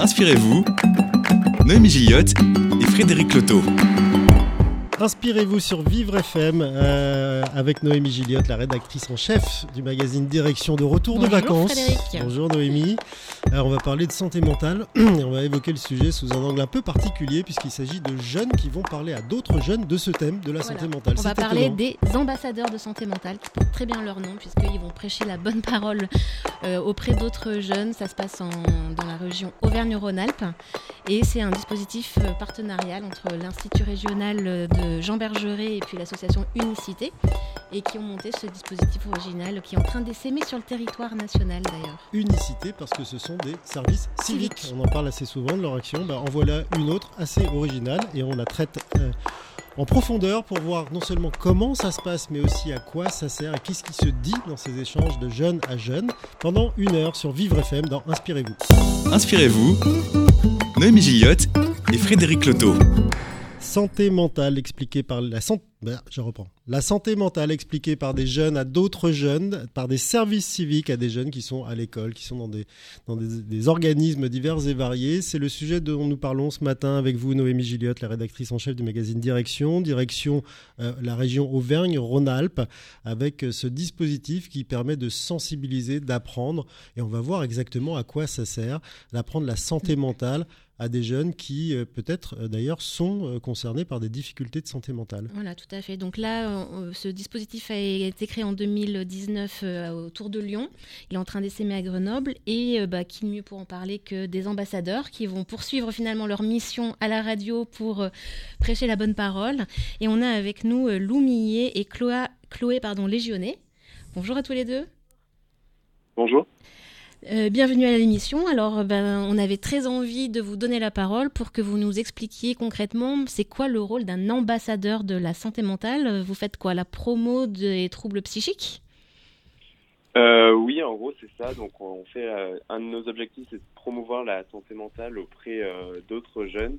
Inspirez-vous, Noémie Gilliot et Frédéric Loto. Inspirez-vous sur Vivre FM avec Noémie Gilliot, la rédactrice en chef du magazine Direction, de retour de vacances. Frédéric. Bonjour Noémie. Alors on va parler de santé mentale et on va évoquer le sujet sous un angle un peu particulier puisqu'il s'agit de jeunes qui vont parler à d'autres jeunes de ce thème de la santé mentale. On va parler des ambassadeurs de santé mentale qui portent très bien leur nom puisqu'ils vont prêcher la bonne parole auprès d'autres jeunes. Ça se passe dans la région Auvergne-Rhône-Alpes et c'est un dispositif partenarial entre l'Institut régional de Jean Bergeret et puis l'association Unicité et qui ont monté ce dispositif original qui est en train d'essaimer sur le territoire national d'ailleurs. Unicité parce que ce sont des services civiques. On en parle assez souvent de leur action. En voilà une autre assez originale et on la traite en profondeur pour voir non seulement comment ça se passe mais aussi à quoi ça sert et qu'est-ce qui se dit dans ces échanges de jeunes à jeunes pendant 1 heure sur Vivre FM dans Inspirez-vous. Inspirez-vous, Noémie Gilliot et Frédéric Loto. Santé mentale expliquée par la santé mentale expliquée par des jeunes à d'autres jeunes, par des services civiques à des jeunes qui sont à l'école, qui sont dans des organismes divers et variés. C'est le sujet dont nous parlons ce matin avec vous, Noémie Gilliot, la rédactrice en chef du magazine Direction, la région Auvergne-Rhône-Alpes, avec ce dispositif qui permet de sensibiliser, d'apprendre, et on va voir exactement à quoi ça sert, d'apprendre la santé mentale à des jeunes qui, peut-être, d'ailleurs, sont concernés par des difficultés de santé mentale. Voilà, tout à fait. Donc là, ce dispositif a été créé en 2019 autour de Lyon. Il est en train d'essaimer à Grenoble. Et qui mieux pour en parler que des ambassadeurs qui vont poursuivre finalement leur mission à la radio pour prêcher la bonne parole. Et on a avec nous Lou Millet et Chloé Légionnet. Bonjour à tous les deux. Bonjour. Bienvenue à l'émission. Alors, on avait très envie de vous donner la parole pour que vous nous expliquiez concrètement c'est quoi le rôle d'un ambassadeur de la santé mentale. Vous faites quoi, la promo des troubles psychiques ? Oui, en gros, c'est ça. Donc, on fait un de nos objectifs, c'est de promouvoir la santé mentale auprès d'autres jeunes.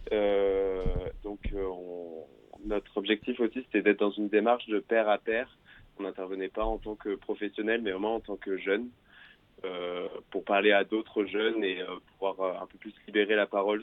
Notre objectif aussi, c'était d'être dans une démarche de pair à pair. On n'intervenait pas en tant que professionnel, mais vraiment en tant que jeune. Pour parler à d'autres jeunes et pouvoir un peu plus libérer la parole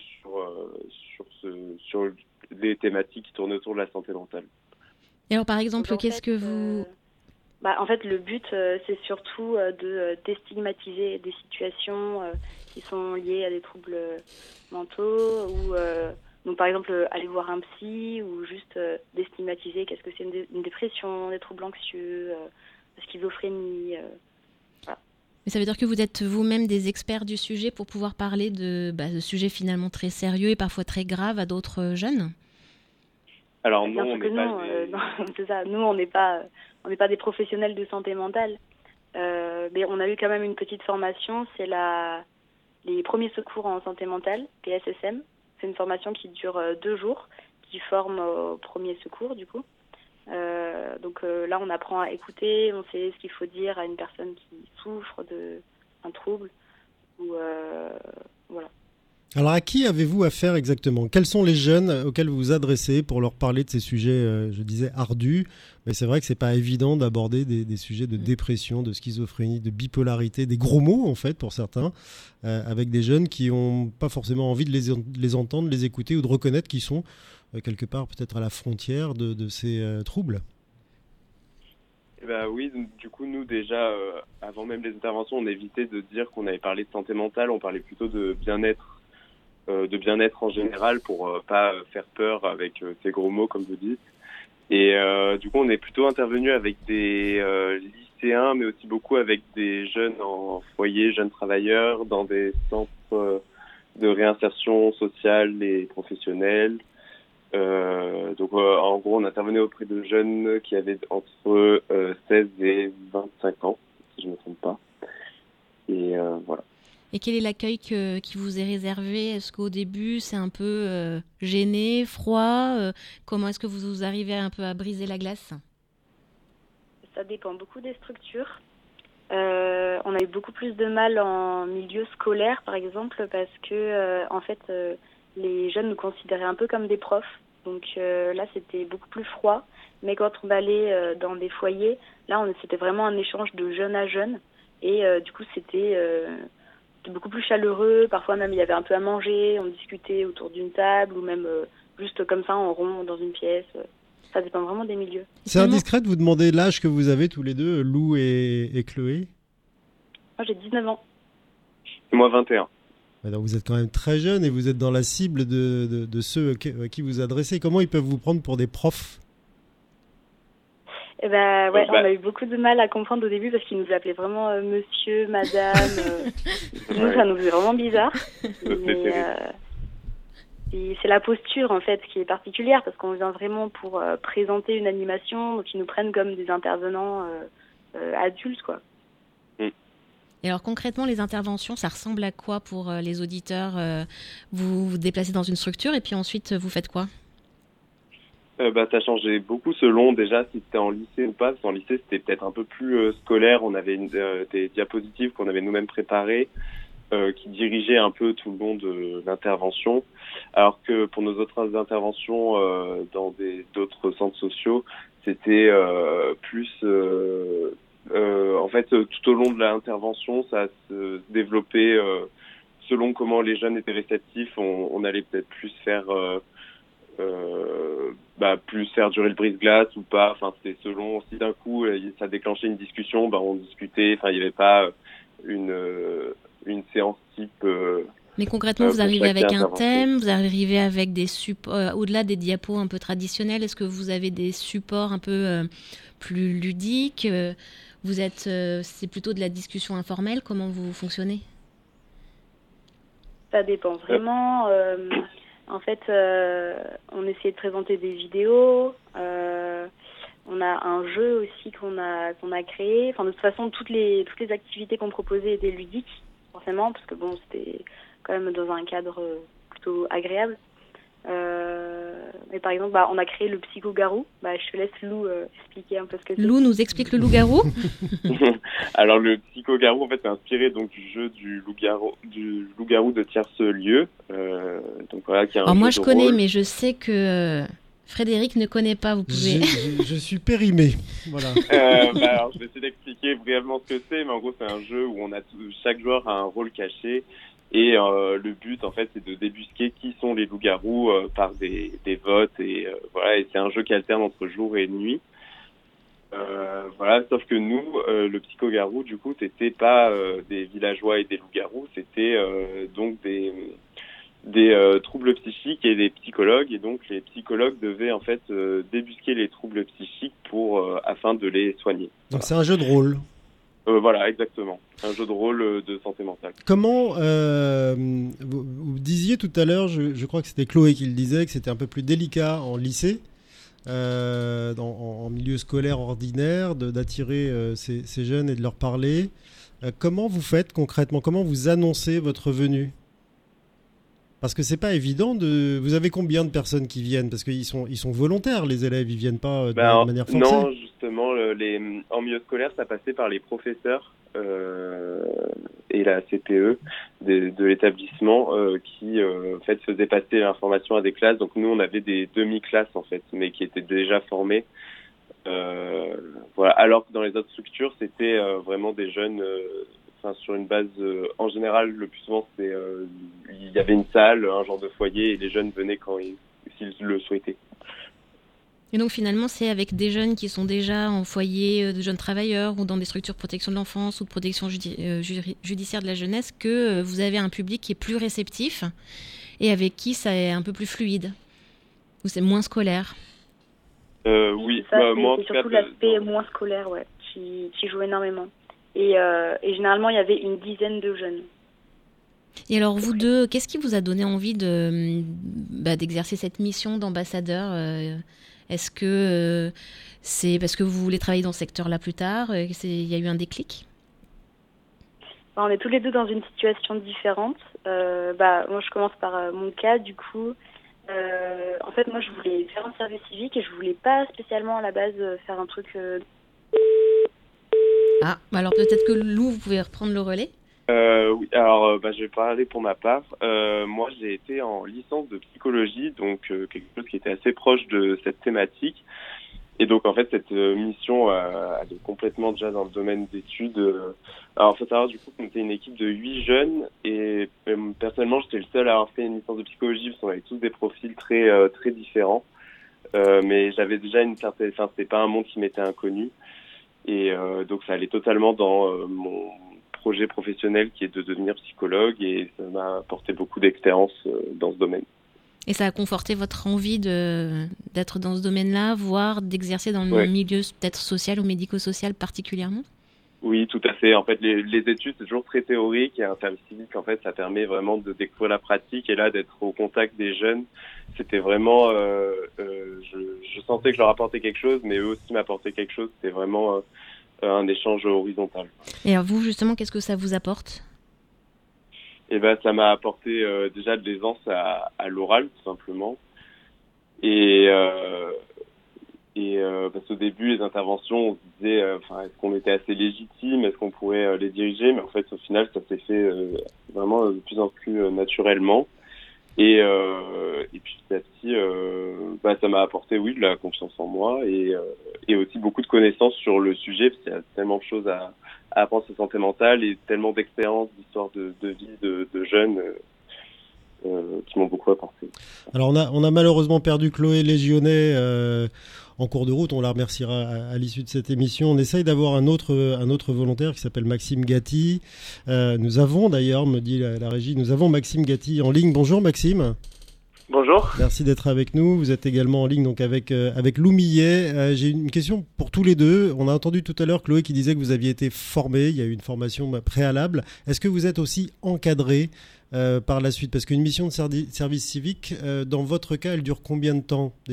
sur les thématiques qui tournent autour de la santé mentale. Et alors par exemple, qu'est-ce que vous... En fait, le but, c'est surtout de déstigmatiser des situations qui sont liées à des troubles mentaux ou par exemple aller voir un psy ou juste déstigmatiser qu'est-ce que c'est une dépression, des troubles anxieux, schizophrénie... Mais ça veut dire que vous êtes vous-même des experts du sujet pour pouvoir parler de sujets finalement très sérieux et parfois très graves à d'autres jeunes ? Alors non, on c'est ça. Nous, on n'est pas des professionnels de santé mentale. Mais on a eu quand même une petite formation. C'est les premiers secours en santé mentale, PSSM. C'est une formation qui dure 2 jours, qui forme aux premiers secours du coup. Donc là, on apprend à écouter, on sait ce qu'il faut dire à une personne qui souffre d'un trouble. Voilà. Alors, à qui avez-vous affaire exactement ? Quels sont les jeunes auxquels vous vous adressez pour leur parler de ces sujets, je disais, ardus ? Mais c'est vrai que c'est pas évident d'aborder des sujets de dépression, de schizophrénie, de bipolarité, des gros mots, en fait, pour certains, avec des jeunes qui n'ont pas forcément envie de les entendre, les écouter ou de reconnaître qu'ils sont quelque part peut-être à la frontière de ces troubles. Oui, du coup, nous déjà, avant même les interventions, on évitait de dire qu'on avait parlé de santé mentale, on parlait plutôt de bien-être en général pour pas faire peur avec ces gros mots, comme vous dites. Et du coup, on est plutôt intervenu avec des lycéens, mais aussi beaucoup avec des jeunes en foyer, jeunes travailleurs, dans des centres de réinsertion sociale et professionnelle. En gros, on intervenait auprès de jeunes qui avaient entre 16 et 25 ans, si je ne me trompe pas. Et voilà. Et quel est l'accueil qui vous est réservé ? Est-ce qu'au début, c'est un peu gêné, froid ? Comment est-ce que vous arrivez un peu à briser la glace ? Ça dépend beaucoup des structures. On a eu beaucoup plus de mal en milieu scolaire, par exemple, parce que les jeunes nous considéraient un peu comme des profs. Donc là, c'était beaucoup plus froid. Mais quand on allait dans des foyers, là, c'était vraiment un échange de jeune à jeune. Et du coup, c'était c'était beaucoup plus chaleureux. Parfois même, il y avait un peu à manger, on discutait autour d'une table ou même juste comme ça en rond dans une pièce. Ça dépend vraiment des milieux. C'est indiscret de vous demander l'âge que vous avez tous les deux, Lou et Chloé? Moi, j'ai 19 ans. Et moi, 21. Alors vous êtes quand même très jeune et vous êtes dans la cible de ceux à qui vous adressez. Comment ils peuvent vous prendre pour des profs? Eh ben, ouais, on a eu beaucoup de mal à comprendre au début parce qu'ils nous appelaient vraiment monsieur, madame. Nous, ça nous faisait vraiment bizarre. Mais, et c'est la posture, en fait, qui est particulière parce qu'on vient vraiment pour présenter une animation, donc ils nous prennent comme des intervenants adultes, quoi. Et alors concrètement, les interventions, ça ressemble à quoi pour les auditeurs? Vous vous déplacez dans une structure et puis ensuite, vous faites quoi? Ça changeait beaucoup selon déjà si c'était en lycée ou pas. Parce qu'en lycée, c'était peut-être un peu plus scolaire. On avait des diapositives qu'on avait nous-mêmes préparées qui dirigeaient un peu tout le long de l'intervention. Alors que pour nos autres interventions dans d'autres centres sociaux, c'était plus... en fait, tout au long de l'intervention, ça se développait selon comment les jeunes étaient réceptifs. On allait peut-être plus faire durer le brise-glace ou pas. Enfin, c'était selon si d'un coup ça déclenchait une discussion, on discutait. Enfin, il n'y avait pas une séance type. Mais concrètement, vous arrivez avec un thème, vous arrivez avec des supports, au-delà des diapos un peu traditionnels. Est-ce que vous avez des supports un peu plus ludiques? C'est plutôt de la discussion informelle. Comment vous fonctionnez? Ça dépend vraiment. En fait, on essayait de présenter des vidéos. On a un jeu aussi qu'on a créé. Enfin, de toute façon, toutes les activités qu'on proposait étaient ludiques, forcément, parce que c'était quand même dans un cadre plutôt agréable. Mais par exemple, on a créé le psycho-garou. Je te laisse Lou expliquer un peu ce que c'est. Lou nous explique le loup-garou. Alors le psycho-garou, en fait, c'est inspiré donc du jeu du loup-garou de tierce lieu. Donc voilà, qui a un Alors moi jeu je de connais, rôle. mais je sais que Frédéric ne connaît pas. Vous pouvez. Je suis périmé. Voilà. Alors je vais essayer d'expliquer brièvement ce que c'est, mais en gros c'est un jeu où chaque joueur a un rôle caché. Et le but, en fait, c'est de débusquer qui sont les loups-garous par des votes. Et voilà, et c'est un jeu qui alterne entre jour et nuit. Voilà, sauf que nous, le psycho-garou, du coup, c'était pas des villageois et des loups-garous, c'était donc des troubles psychiques et des psychologues. Et donc, les psychologues devaient, en fait, débusquer les troubles psychiques afin de les soigner. Donc, c'est un jeu de rôle. Voilà, exactement. Un jeu de rôle de santé mentale. Comment, vous disiez tout à l'heure, je crois que c'était Chloé qui le disait, que c'était un peu plus délicat en lycée, en milieu scolaire ordinaire, d'attirer ces jeunes et de leur parler. Comment vous faites concrètement? Comment vous annoncez votre venue? Parce que c'est pas évident Vous avez combien de personnes qui viennent? Parce qu'ils sont volontaires, les élèves, ils viennent pas de manière forcée. Non, justement, en milieu scolaire, ça passait par les professeurs et la CPE de l'établissement qui, en fait, faisaient passer l'information à des classes. Donc nous, on avait des demi-classes, en fait, mais qui étaient déjà formées. Voilà. Alors que dans les autres structures, c'était vraiment des jeunes... sur une base, en général, le plus souvent, il y avait une salle, un genre de foyer, et les jeunes venaient s'ils le souhaitaient. Et donc finalement, c'est avec des jeunes qui sont déjà en foyer de jeunes travailleurs ou dans des structures de protection de l'enfance ou de protection judiciaire de la jeunesse que vous avez un public qui est plus réceptif et avec qui ça est un peu plus fluide, ou c'est moins scolaire. Oui, c'est surtout l'aspect moins scolaire, qui joue énormément. Et généralement, il y avait une dizaine de jeunes. Et alors, vous deux, qu'est-ce qui vous a donné envie d'exercer cette mission d'ambassadeur? Est-ce que c'est parce que vous voulez travailler dans ce secteur-là plus tard? Il y a eu un déclic? On est tous les deux dans une situation différente. Moi, je commence par mon cas, du coup. En fait, moi, je voulais faire un service civique et je voulais pas spécialement, à la base, faire un truc... alors peut-être que Lou, vous pouvez reprendre le relais. Oui, alors je vais parler pour ma part. Moi, j'ai été en licence de psychologie, donc quelque chose qui était assez proche de cette thématique. Et donc, en fait, cette mission, elle est complètement déjà dans le domaine d'études. Alors, il faut savoir, du coup, qu'on était une équipe de 8 jeunes. Et personnellement, j'étais le seul à avoir fait une licence de psychologie, parce qu'on avait tous des profils très différents. Mais j'avais déjà une certaine... Enfin, c'était pas un monde qui m'était inconnu. Et donc, ça allait totalement dans mon projet professionnel, qui est de devenir psychologue. Et ça m'a apporté beaucoup d'expérience dans ce domaine. Et ça a conforté votre envie d'être dans ce domaine-là, voire d'exercer dans le milieu peut-être social ou médico-social particulièrement ? Oui, tout à fait. En fait, les études, c'est toujours très théorique. Et un service civique, en fait, ça permet vraiment de découvrir la pratique. Et là, d'être au contact des jeunes, c'était vraiment... je sentais que je leur apportais quelque chose, mais eux aussi m'apportaient quelque chose. C'était vraiment un échange horizontal. Et alors vous, justement, qu'est-ce que ça vous apporte ? Et ben, ça m'a apporté déjà de l'aisance à l'oral, tout simplement. Et parce qu'au début, les interventions, on se disait, est-ce qu'on était assez légitime, est-ce qu'on pourrait les diriger, mais en fait, au final, ça s'est fait vraiment de plus en plus naturellement. Et puis petit à petit, ça m'a apporté, oui, de la confiance en moi et aussi beaucoup de connaissances sur le sujet, parce qu'il y a tellement de choses à apprendre sur santé mentale et tellement d'expériences, d'histoires de vie de jeunes qui m'ont beaucoup apporté. Alors on a malheureusement perdu Chloé Légionnet en cours de route, on la remerciera à l'issue de cette émission. On essaye d'avoir un autre volontaire qui s'appelle Maxime Gatti. Nous avons d'ailleurs, me dit la régie, nous avons Maxime Gatti en ligne. Bonjour Maxime. Bonjour. Merci d'être avec nous. Vous êtes également en ligne donc avec Lou Millet. J'ai une question pour tous les deux. On a entendu tout à l'heure Chloé qui disait que vous aviez été formé. Il y a eu une formation préalable. Est-ce que vous êtes aussi encadré par la suite ? Parce qu'une mission de service civique, dans votre cas, elle dure combien de temps déjà ?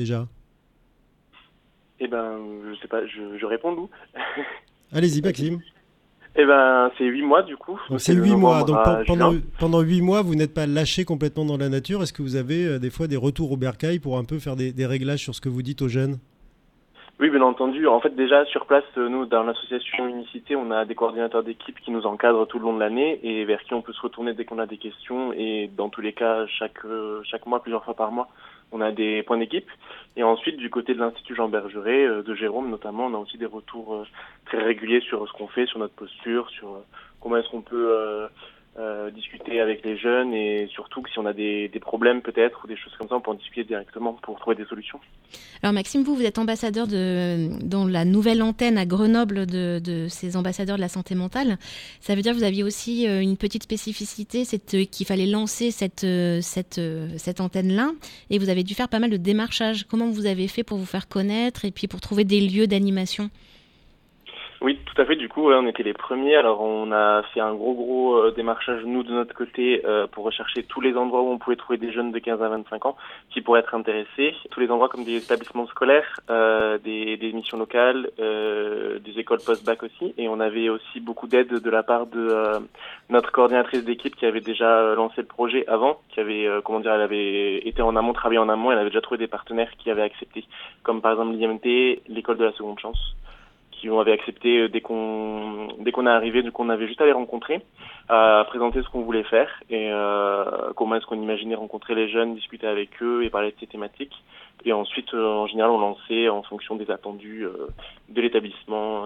Eh ben, je sais pas. Je réponds, Lou. Allez-y, Maxime. Eh ben, c'est 8 mois du coup. Donc c'est 8 mois. Donc pendant 8 mois, vous n'êtes pas lâché complètement dans la nature. Est-ce que vous avez des fois des retours au bercail pour un peu faire des réglages sur ce que vous dites aux jeunes ? Oui, bien entendu. En fait, déjà, sur place, nous, dans l'association Unicité, on a des coordinateurs d'équipe qui nous encadrent tout le long de l'année et vers qui on peut se retourner dès qu'on a des questions. Et dans tous les cas, chaque mois, plusieurs fois par mois, on a des points d'équipe. Et ensuite, du côté de l'Institut Jean Bergeret, de Jérôme notamment, on a aussi des retours très réguliers sur ce qu'on fait, sur notre posture, sur comment est-ce qu'on peut discuter avec les jeunes et surtout que si on a des problèmes peut-être ou des choses comme ça, on peut en discuter directement pour trouver des solutions. Alors Maxime, vous êtes ambassadeur dans la nouvelle antenne à Grenoble de ces ambassadeurs de la santé mentale. Ça veut dire que vous aviez aussi une petite spécificité, c'est qu'il fallait lancer cette antenne-là et vous avez dû faire pas mal de démarchage. Comment vous avez fait pour vous faire connaître et puis pour trouver des lieux d'animation ? Oui, tout à fait. Du coup, on était les premiers. Alors, on a fait un gros démarchage, nous, de notre côté, pour rechercher tous les endroits où on pouvait trouver des jeunes de 15 à 25 ans qui pourraient être intéressés. Tous les endroits comme des établissements scolaires, des missions locales, des écoles post-bac aussi. Et on avait aussi beaucoup d'aide de la part de notre coordinatrice d'équipe qui avait déjà lancé le projet avant, qui avait, elle avait été en amont, travaillé en amont. Elle avait déjà trouvé des partenaires qui avaient accepté, comme par exemple l'IMT, l'école de la seconde chance, qui avait accepté dès qu'on est arrivé, qu'on avait juste à les rencontrer, à présenter ce qu'on voulait faire et comment est-ce qu'on imaginait rencontrer les jeunes, discuter avec eux et parler de ces thématiques. Et ensuite, en général, on lançait en fonction des attendus de l'établissement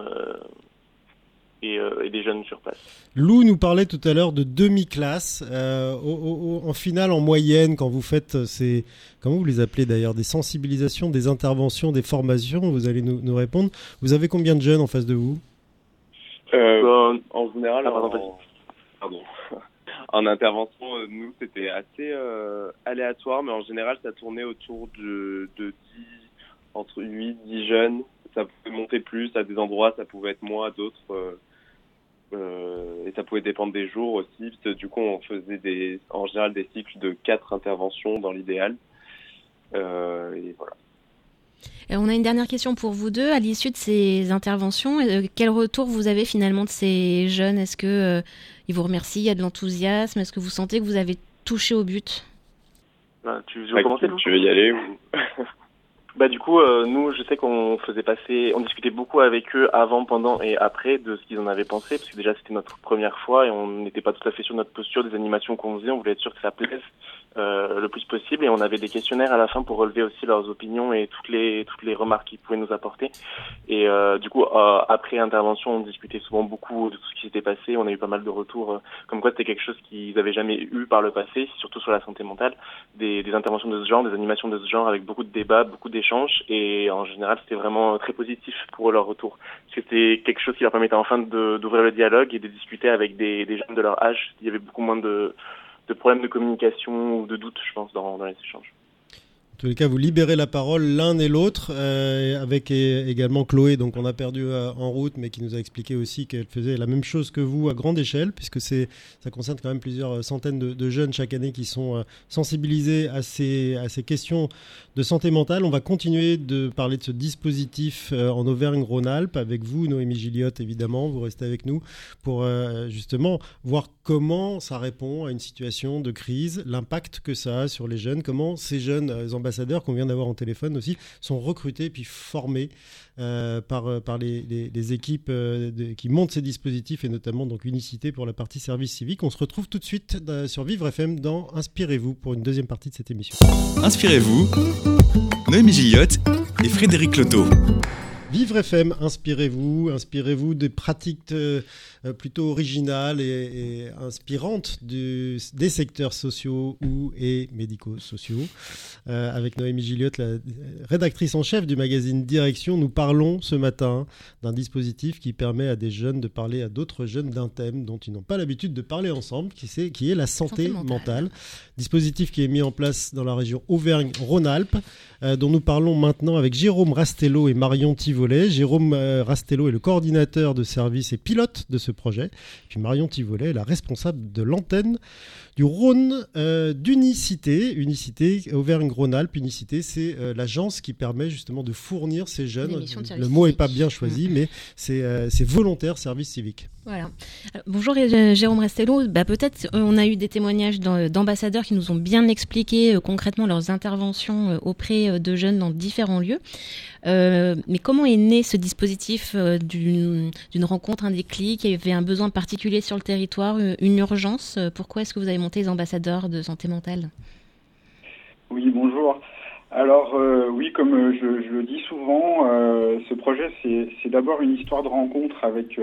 et des jeunes sur place. Lou nous parlait tout à l'heure de demi-classe. En finale, en moyenne, quand vous faites ces... Comment vous les appelez d'ailleurs ? Des sensibilisations, des interventions, des formations, vous allez nous répondre. Vous avez combien de jeunes en face de vous ? En général, en intervention, nous, c'était assez aléatoire, mais en général, ça tournait autour de 10, entre 8-10 jeunes. Ça pouvait monter plus, à des endroits, ça pouvait être moins, à d'autres... et ça pouvait dépendre des jours aussi, parce que du coup on faisait en général des cycles de 4 interventions dans l'idéal. Et voilà. On a une dernière question pour vous deux. À l'issue de ces interventions, quel retour vous avez finalement de ces jeunes ? Est-ce que ils vous remercient, il y a de l'enthousiasme ? Est-ce que vous sentez que vous avez touché au but ? Tu veux commencer ? Tu veux y aller ou... Du coup, nous, je sais on discutait beaucoup avec eux avant, pendant et après de ce qu'ils en avaient pensé, parce que déjà c'était notre première fois et on n'était pas tout à fait sur notre posture des animations qu'on faisait, on voulait être sûr que ça plaise le plus possible, et on avait des questionnaires à la fin pour relever aussi leurs opinions et toutes les remarques qu'ils pouvaient nous apporter. Et du coup, après intervention, on discutait souvent beaucoup de tout ce qui s'était passé, on a eu pas mal de retours comme quoi c'était quelque chose qu'ils n'avaient jamais eu par le passé, surtout sur la santé mentale, des interventions de ce genre, des animations de ce genre avec beaucoup de débats, beaucoup d'échanges, et en général c'était vraiment très positif pour leur retour. C'était quelque chose qui leur permettait enfin d'ouvrir le dialogue et de discuter avec des jeunes de leur âge. Il y avait beaucoup moins de problèmes de communication ou de doutes, je pense, dans les échanges. En tous les cas, vous libérez la parole l'un et l'autre, avec également Chloé, donc on a perdu en route, mais qui nous a expliqué aussi qu'elle faisait la même chose que vous à grande échelle, puisque ça concerne quand même plusieurs centaines de jeunes chaque année qui sont sensibilisés à ces questions de santé mentale. On va continuer de parler de ce dispositif en Auvergne-Rhône-Alpes avec vous, Noémie Gilliotte, évidemment. Vous restez avec nous pour justement voir comment ça répond à une situation de crise, l'impact que ça a sur les jeunes, comment ces jeunes ambassadeurs qu'on vient d'avoir en téléphone aussi sont recrutés puis formés par les équipes qui montent ces dispositifs, et notamment donc Unicité pour la partie service civique. On se retrouve tout de suite sur Vivre FM dans Inspirez-vous pour une deuxième partie de cette émission. Inspirez-vous, Noémie Gilliotte et Frédéric Loto. Vivre FM, inspirez-vous des pratiques plutôt originales et inspirantes des secteurs sociaux et médico-sociaux. Avec Noémie Gilliotte, la rédactrice en chef du magazine Direction, nous parlons ce matin d'un dispositif qui permet à des jeunes de parler à d'autres jeunes d'un thème dont ils n'ont pas l'habitude de parler ensemble, qui est la santé mentale. Dispositif qui est mis en place dans la région Auvergne-Rhône-Alpes, dont nous parlons maintenant avec Jérôme Rastello et Marion Thivolet. Jérôme Rastello est le coordinateur de service et pilote de ce projet. Puis Marion Thivolet est la responsable de l'antenne du Rhône d'Unicité. Unicité, Auvergne-Rhône-Alpes. Unicité, c'est l'agence qui permet justement de fournir ces jeunes. Le mot n'est pas bien choisi, mais c'est volontaire service civique. Voilà. Bonjour Jérôme Rastello. Peut-être on a eu des témoignages d'ambassadeurs qui nous ont bien expliqué concrètement leurs interventions auprès de jeunes dans différents lieux. Mais comment est né ce dispositif d'une rencontre, un déclic? Il y avait un besoin particulier sur le territoire, une urgence. Pourquoi est-ce que vous avez monté les ambassadeurs de santé mentale? Oui, bonjour. Alors oui, comme je le dis souvent, ce projet c'est d'abord une histoire de rencontre avec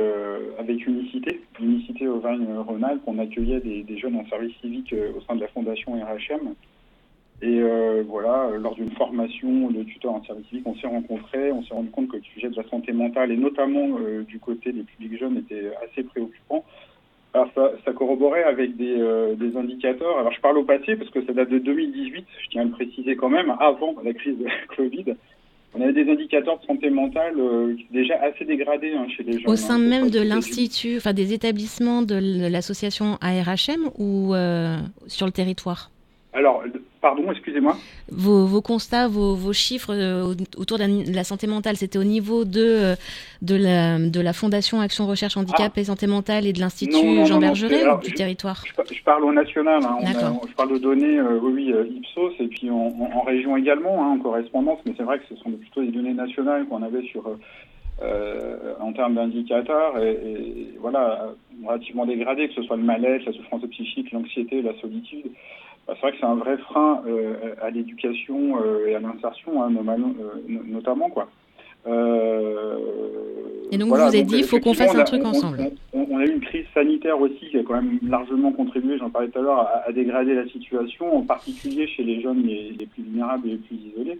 Unicité Auvergne-Rhône-Alpes. On accueillait des jeunes en service civique au sein de la fondation RHM. Et lors d'une formation de tuteur en service civique, on s'est rencontrés, on s'est rendu compte que le sujet de la santé mentale, et notamment du côté des publics jeunes, était assez préoccupant. Alors ça corroborait avec des indicateurs. Alors je parle au passé parce que ça date de 2018, je tiens à le préciser quand même, avant la crise de la Covid. On avait des indicateurs de santé mentale déjà assez dégradés chez les jeunes. Au sein même de l'institut, enfin des établissements de l'association ARHM ou sur le territoire? Alors, pardon, excusez-moi. Vos constats, vos chiffres autour de la santé mentale, c'était au niveau de la Fondation Action Recherche Handicap et Santé Mentale et de l'Institut Jean Bergeret ou du territoire? Je parle au national. Je parle de données, Ipsos, et puis en région également, en correspondance, mais c'est vrai que ce sont plutôt des données nationales qu'on avait en termes d'indicateurs, et voilà, relativement dégradés, que ce soit le mal-être, la souffrance psychique, l'anxiété, la solitude. C'est vrai que c'est un vrai frein à l'éducation et à l'insertion, notamment, quoi. Et donc vous avez dit, il faut qu'on fasse un truc ensemble. On a eu une crise sanitaire aussi qui a quand même largement contribué, j'en parlais tout à l'heure, à dégrader la situation, en particulier chez les jeunes les plus vulnérables et les plus isolés.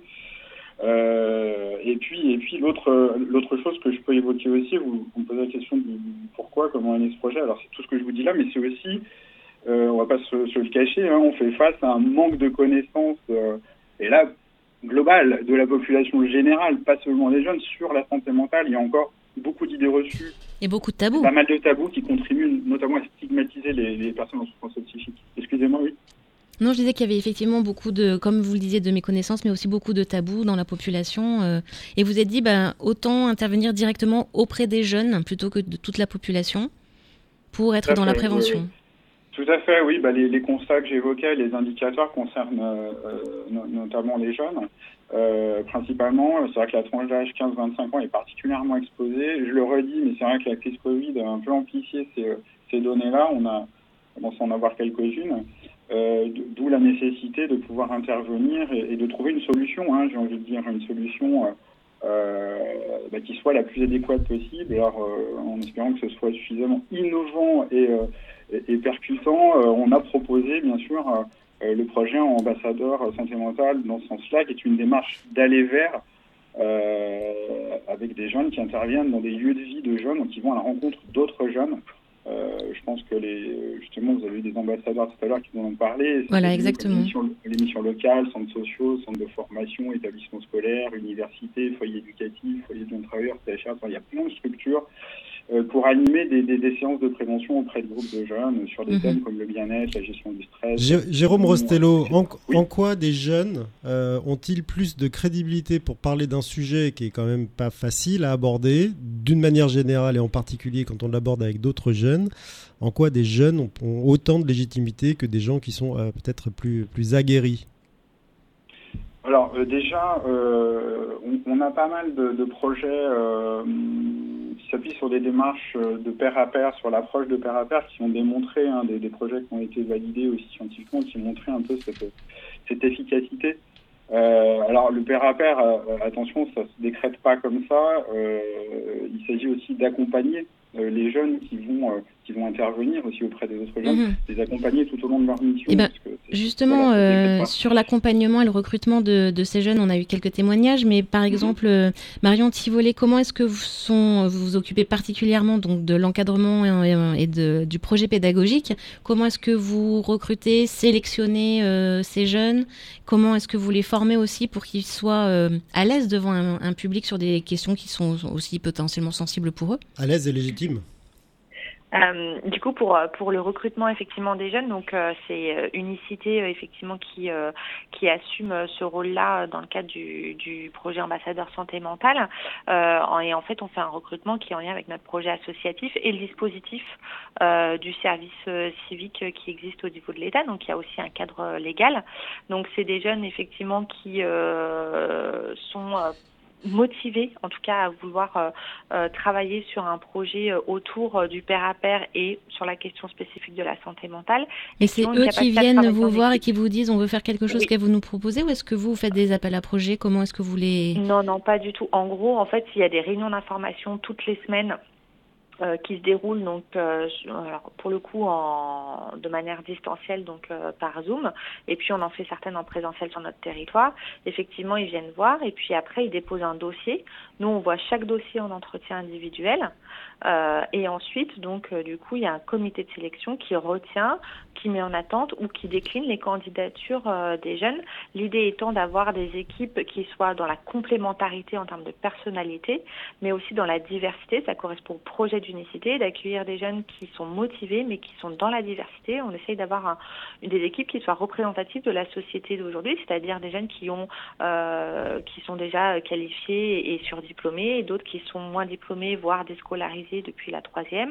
Et puis l'autre chose que je peux évoquer aussi, vous me posez la question du pourquoi, comment est né ce projet. Alors c'est tout ce que je vous dis là, mais c'est aussi, on va pas se le cacher, on fait face à un manque de connaissances, et là, global, de la population générale, pas seulement des jeunes, sur la santé mentale. Il y a encore beaucoup d'idées reçues. Et beaucoup de tabous. Pas mal de tabous qui contribuent notamment à stigmatiser les personnes en souffrance psychique. Excusez-moi, oui. Non, je disais qu'il y avait effectivement beaucoup de, comme vous le disiez, de méconnaissances, mais aussi beaucoup de tabous dans la population. Et vous avez dit, autant intervenir directement auprès des jeunes plutôt que de toute la population pour être dans la prévention. Tout à fait, oui. Les constats que j'évoquais, les indicateurs concernent notamment les jeunes. Principalement, c'est vrai que la tranche d'âge 15-25 ans est particulièrement exposée. Je le redis, mais c'est vrai que la crise Covid a un peu amplifié ces données-là. On a commencé à en avoir quelques-unes. D'où la nécessité de pouvoir intervenir et de trouver une solution, j'ai envie de dire, une solution qui soit la plus adéquate possible. Alors, en espérant que ce soit suffisamment innovant et percutant, on a proposé, bien sûr, le projet ambassadeur santé mentale dans ce sens-là, qui est une démarche d'aller vers avec des jeunes qui interviennent dans des lieux de vie de jeunes, donc qui vont à la rencontre d'autres jeunes. Je pense que justement, vous avez eu des ambassadeurs tout à l'heure qui vous en ont parlé. Voilà, exactement. Les missions locales, centres sociaux, centres de formation, établissements scolaires, universités, foyers éducatifs, foyers de jeunes travailleurs, CHA, il y a plein de structures pour animer des séances de prévention auprès de groupes de jeunes sur des thèmes comme le bien-être, la gestion du stress. Jérôme Rostello, en quoi des jeunes ont-ils plus de crédibilité pour parler d'un sujet qui est quand même pas facile à aborder, d'une manière générale et en particulier quand on l'aborde avec d'autres jeunes? En quoi des jeunes ont autant de légitimité que des gens qui sont peut-être plus aguerris? Alors déjà, on a pas mal de projets qui s'appuient sur des démarches de pair à pair, sur l'approche de pair à pair, qui ont démontré, des projets qui ont été validés aussi scientifiquement, qui ont montré un peu cette efficacité. Alors le pair à pair, attention, ça se décrète pas comme ça. Il s'agit aussi d'accompagner les jeunes qui vont intervenir aussi auprès des autres jeunes, les accompagner tout au long de leur mission. Justement, sur l'accompagnement et le recrutement de ces jeunes, on a eu quelques témoignages, mais par exemple, Marion Thivolet, comment est-ce que vous vous occupez particulièrement donc de l'encadrement et du projet pédagogique? Comment est-ce que vous recrutez, sélectionnez ces jeunes? Comment est-ce que vous les formez aussi pour qu'ils soient à l'aise devant un public sur des questions qui sont aussi potentiellement sensibles pour eux? À l'aise et légitime. Du coup, pour le recrutement effectivement des jeunes, donc c'est Unicité effectivement qui assume ce rôle-là dans le cadre du projet ambassadeur santé mentale. Et en fait, on fait un recrutement qui est en lien avec notre projet associatif et le dispositif du service civique qui existe au niveau de l'État. Donc il y a aussi un cadre légal. Donc c'est des jeunes effectivement qui sont motivés, en tout cas, à vouloir travailler sur un projet autour du pair à pair et sur la question spécifique de la santé mentale. Et c'est eux qui viennent vous voir et qui vous disent on veut faire quelque chose que vous nous proposez, ou est-ce que vous faites des appels à projets? Comment est-ce que vous les... Non, pas du tout. En gros, en fait, il y a des réunions d'information toutes les semaines qui se déroule donc alors pour le coup de manière distancielle, donc par Zoom, et puis on en fait certaines en présentiel sur notre territoire. Effectivement, ils viennent voir et puis après ils déposent un dossier. Nous on voit chaque dossier en entretien individuel et ensuite donc du coup il y a un comité de sélection qui retient, qui met en attente ou qui décline les candidatures des jeunes. L'idée étant d'avoir des équipes qui soient dans la complémentarité en termes de personnalité, mais aussi dans la diversité. Ça correspond au projet d'Unicité, d'accueillir des jeunes qui sont motivés mais qui sont dans la diversité. On essaye d'avoir des équipes qui soient représentatives de la société d'aujourd'hui, c'est-à-dire des jeunes qui sont déjà qualifiés et surdiplômés, et d'autres qui sont moins diplômés, voire déscolarisés depuis la 3e,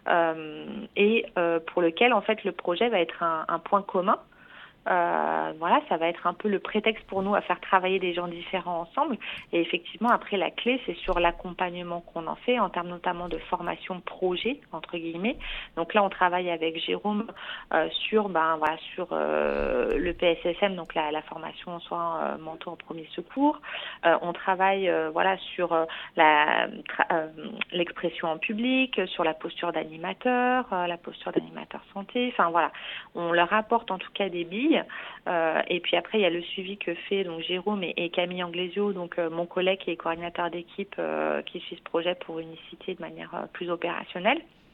et pour lequel en fait le projet va être un point commun. Voilà, ça va être un peu le prétexte pour nous à faire travailler des gens différents ensemble. Et effectivement, après, la clé, c'est sur l'accompagnement qu'on en fait, en termes notamment de formation projet, entre guillemets. Donc là, on travaille avec Jérôme sur le PSSM, donc la formation en soins mentaux en premier secours. On travaille sur l'expression en public, sur la posture d'animateur, santé. Enfin voilà, on leur apporte en tout cas des billes. Et puis après il y a le suivi que fait donc Jérôme et Camille Anglesio, donc mon collègue qui est coordinateur d'équipe qui suit ce projet pour Unicité de manière plus opérationnelle.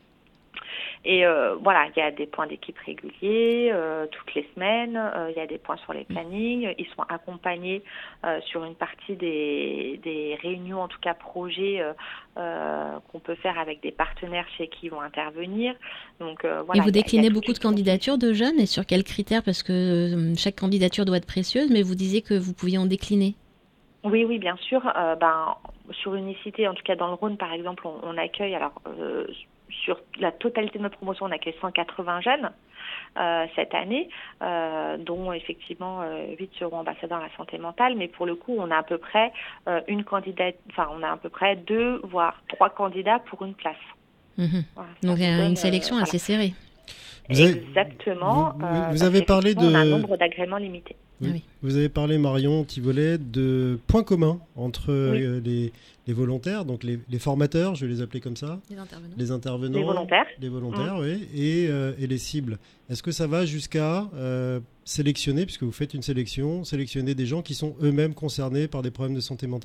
Et il y a des points d'équipe réguliers toutes les semaines, il y a des points sur les plannings, ils sont accompagnés sur une partie des réunions, en tout cas projets qu'on peut faire avec des partenaires chez qui ils vont intervenir. Donc, et vous déclinez beaucoup de candidatures de jeunes, et sur quels critères? Parce que chaque candidature doit être précieuse, mais vous disiez que vous pouviez en décliner. Oui, bien sûr. Sur Unicité, en tout cas dans le Rhône par exemple, on accueille sur la totalité de notre promotion, on accueille 180 jeunes cette année, dont effectivement 8 seront ambassadeurs à la santé mentale, mais pour le coup, on a à peu près on a à peu près 2 voire 3 candidats pour une place. Voilà, donc il y a une sélection assez serrée. Exactement. Vous avez parlé on a un nombre d'agréments limité. Oui. Vous avez parlé, Marion Thivolet, de points communs entre les volontaires, donc les formateurs, je vais les appeler comme ça, les intervenants, les volontaires, oui, et les cibles. Est-ce que ça va jusqu'à sélectionner, puisque vous faites une sélectionner des gens qui sont eux-mêmes concernés par des problèmes de santé mentale ?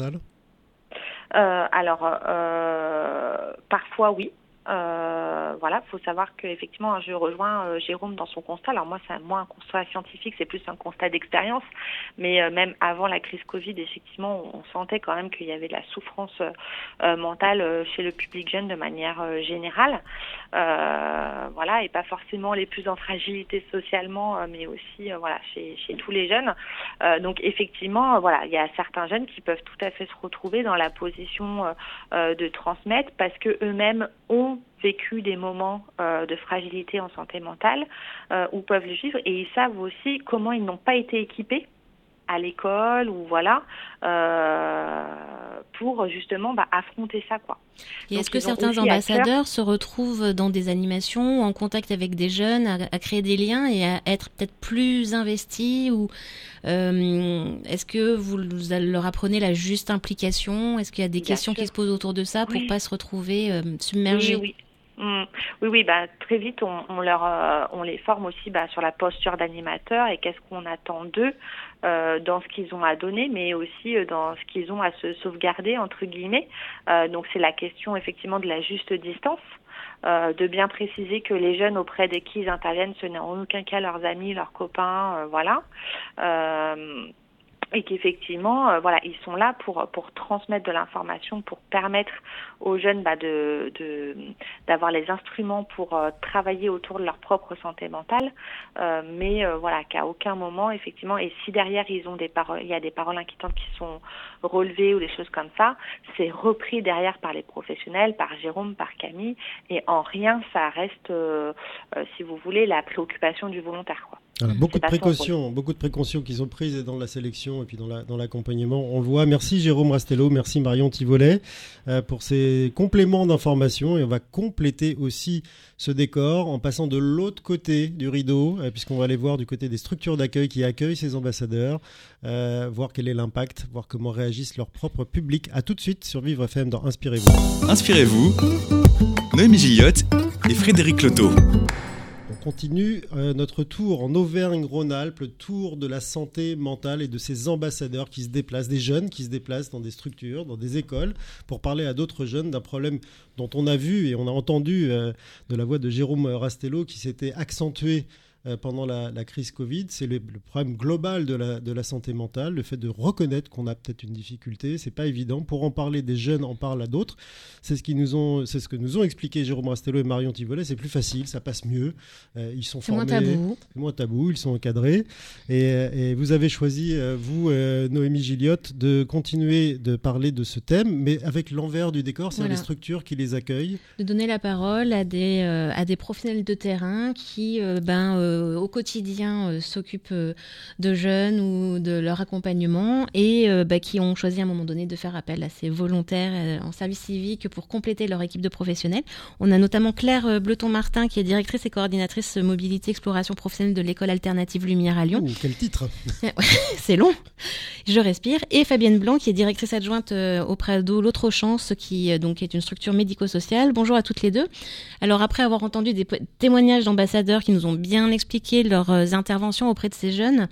Parfois oui. Voilà, faut savoir qu'effectivement, je rejoins Jérôme dans son constat. Alors moi, c'est moins un constat scientifique, c'est plus un constat d'expérience. Mais même avant la crise Covid, effectivement, on sentait quand même qu'il y avait de la souffrance mentale chez le public jeune de manière générale. Voilà, et pas forcément les plus en fragilité socialement, mais aussi chez tous les jeunes. Donc effectivement, voilà, il y a certains jeunes qui peuvent tout à fait se retrouver dans la position de transmettre parce que eux-mêmes ont vécu des moments de fragilité en santé mentale ou peuvent le vivre, et ils savent aussi comment ils n'ont pas été équipés à l'école ou pour justement affronter ça, quoi. Et est-ce que certains ambassadeurs se retrouvent dans des animations, en contact avec des jeunes, à créer des liens et à être peut-être plus investis, ou est-ce que vous leur apprenez la juste implication ? Est-ce qu'il y a des questions qui se posent autour de ça pour pas se retrouver submergés ? Oui, très vite on les forme aussi sur la posture d'animateur et qu'est-ce qu'on attend d'eux dans ce qu'ils ont à donner, mais aussi dans ce qu'ils ont à se sauvegarder entre guillemets. Donc c'est la question effectivement de la juste distance, de bien préciser que les jeunes auprès de qui ils interviennent, ce n'est en aucun cas leurs amis, leurs copains, et qu'effectivement, ils sont là pour transmettre de l'information, pour permettre aux jeunes d'avoir les instruments pour travailler autour de leur propre santé mentale, mais qu'à aucun moment, effectivement, et si derrière il y a des paroles inquiétantes qui sont relevées ou des choses comme ça, c'est repris derrière par les professionnels, par Jérôme, par Camille, et en rien ça reste, si vous voulez, la préoccupation du volontaire, quoi. Voilà, beaucoup de précautions qui sont prises dans la sélection et puis dans l'accompagnement. On le voit. Merci Jérôme Rastello, merci Marion Thivolet pour ces compléments d'informations, et on va compléter aussi ce décor en passant de l'autre côté du rideau, puisqu'on va aller voir du côté des structures d'accueil qui accueillent ces ambassadeurs, voir quel est l'impact, voir comment réagissent leur propre public. À tout de suite sur Vivre FM dans Inspirez-vous. Inspirez-vous, Noémie Gilliot et Frédéric Loto. On continue notre tour en Auvergne-Rhône-Alpes, le tour de la santé mentale et de ces ambassadeurs qui se déplacent, des jeunes qui se déplacent dans des structures, dans des écoles, pour parler à d'autres jeunes d'un problème dont on a vu et on a entendu de la voix de Jérôme Rastello qui s'était accentué pendant la crise Covid. C'est le problème global de la santé mentale, le fait de reconnaître qu'on a peut-être une difficulté. C'est pas évident. Pour en parler, des jeunes en parlent à d'autres. C'est ce que nous ont expliqué Jérôme Rastello et Marion Thivolet. C'est plus facile, ça passe mieux. Ils sont formés. C'est moins tabou. Ils sont encadrés. Et vous avez choisi, vous, Noémie Gilliot, de continuer de parler de ce thème, mais avec l'envers du décor, c'est les structures qui les accueillent. De donner la parole à des professionnels de terrain qui, au quotidien s'occupent de jeunes ou de leur accompagnement et qui ont choisi à un moment donné de faire appel à ces volontaires en service civique pour compléter leur équipe de professionnels. On a notamment Claire Bleton-Martin qui est directrice et coordinatrice mobilité exploration professionnelle de l'école alternative Lumière à Lyon. Quel titre. C'est long, je respire. Et Fabienne Blanc qui est directrice adjointe auprès de l'Autre Chance qui donc est une structure médico-sociale. Bonjour à toutes les deux. Alors après avoir entendu des témoignages d'ambassadeurs qui nous ont bien expliqué leurs interventions auprès de ces jeunes,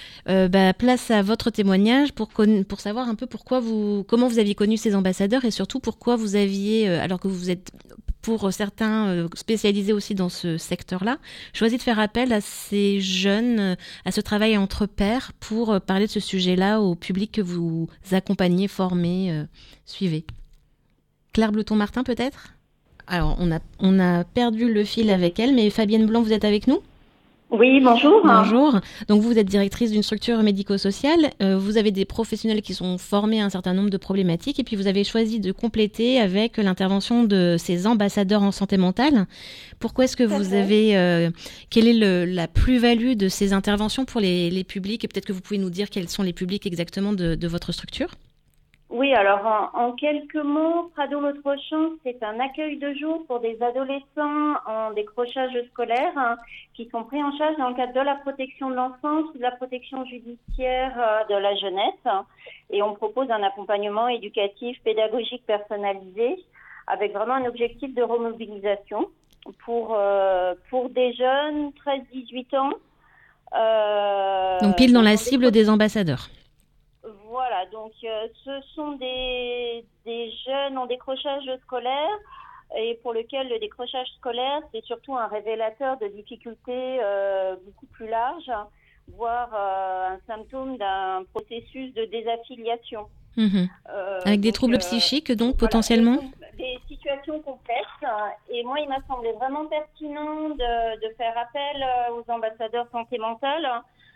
place à votre témoignage pour savoir un peu comment vous aviez connu ces ambassadeurs et surtout pourquoi vous aviez, alors que vous êtes pour certains spécialisés aussi dans ce secteur-là, choisi de faire appel à ces jeunes, à ce travail entre pairs pour parler de ce sujet-là au public que vous accompagnez, formez, suivez. Claire Bleton-Martin peut-être ? Alors on a perdu le fil avec elle, mais Fabienne Blanc, vous êtes avec nous ? Oui, bonjour. Bonjour. Donc vous êtes directrice d'une structure médico-sociale. Vous avez des professionnels qui sont formés à un certain nombre de problématiques et puis vous avez choisi de compléter avec l'intervention de ces ambassadeurs en santé mentale. Pourquoi est-ce que vous avez... quelle est la plus-value de ces interventions pour les publics? Et peut-être que vous pouvez nous dire quels sont les publics exactement de votre structure? Oui, alors en quelques mots, Prado Votre Chance, c'est un accueil de jour pour des adolescents en décrochage scolaire qui sont pris en charge dans le cadre de la protection de l'enfance ou de la protection judiciaire de la jeunesse. Et on propose un accompagnement éducatif, pédagogique personnalisé avec vraiment un objectif de remobilisation pour des jeunes 13-18 ans. Donc pile dans la cible des ambassadeurs. Voilà, donc ce sont des jeunes en décrochage scolaire et pour lequel le décrochage scolaire, c'est surtout un révélateur de difficultés beaucoup plus larges, voire un symptôme d'un processus de désaffiliation. Avec des troubles psychiques, donc, potentiellement des situations complexes. Et moi, il m'a semblé vraiment pertinent de faire appel aux ambassadeurs santé mentale